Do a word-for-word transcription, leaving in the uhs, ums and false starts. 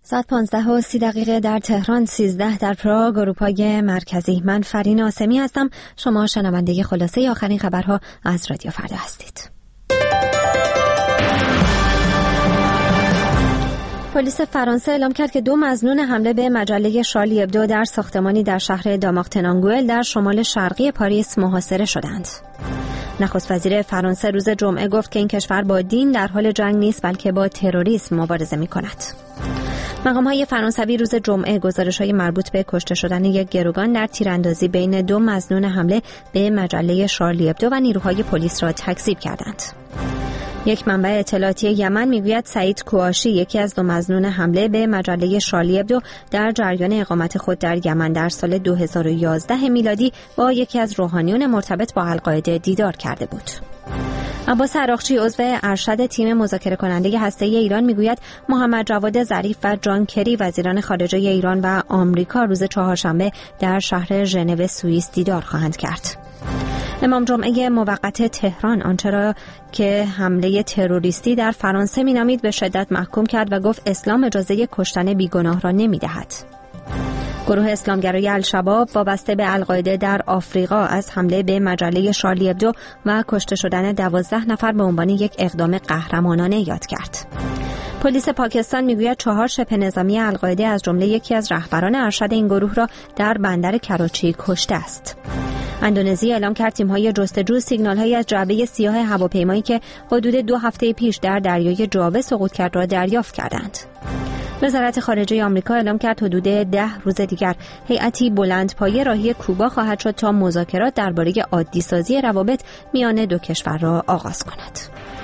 ساعت پانزده و سی دقیقه در تهران، سیزده در پراگ، اروپای مرکزی. من فرین آسمی هستم. شما شنونده خلاصه آخرین خبرها از رادیو فردا هستید. پلیس فرانسه اعلام کرد که دو مظنون حمله به مجله شارلی ابدو در ساختمانی در شهر دامارتنانگوئل در شمال شرقی پاریس محاصره شدند. نخست وزیر فرانسه روز جمعه گفت که این کشور با دین در حال جنگ نیست، بلکه با تروریسم مبارزه می‌کند. مقام‌های فرانسوی روز جمعه گزارش‌های مربوط به کشته شدن یک گروگان در تیراندازی بین دو مظنون حمله به مجله شارلی ابدو و نیروهای پلیس را تکذیب کردند. یک منبع اطلاعاتی یمن میگوید سعید کواشی، یکی از دو مظنون حمله به مجله شارلی ابدو، در جریان اقامت خود در یمن در سال دو هزار و یازده میلادی با یکی از روحانیون مرتبط با القاعده دیدار کرده بود. عباس عراقچی، عضو ارشد تیم مذاکره کننده هسته‌ای ایران، میگوید محمد جواد ظریف و جان کری، وزیران خارجه ایران و آمریکا، روز چهارشنبه در شهر ژنو سوئیس دیدار خواهند کرد. امام جمعه موقت تهران آنچه را که حمله تروریستی در فرانسه مینامید به شدت محکوم کرد و گفت اسلام اجازه کشتن بیگناه را نمی‌دهد. گروه اسلامگرای الشباب وابسته به القاعده در آفریقا از حمله به مجله شارلی ابدو و کشته شدن دوازده نفر به عنوان یک اقدام قهرمانانه یاد کرد. پلیس پاکستان میگوید چهار شبه نظامی القاعده از جمله یکی از رهبران ارشد این گروه را در بندر کراچی کشته است. اندونزی اعلام کرد تیم‌های جستجو سیگنال‌هایی از جعبه سیاه هواپیمایی که حدود دو هفته پیش در دریای جاوه سقوط کرد را دریافت کردند. وزارت خارجه آمریکا اعلام کرد حدود ده روز دیگر هیئتی بلندپایه راهی کوبا خواهد شد تا مذاکرات درباره عادی‌سازی روابط میان دو کشور را آغاز کند.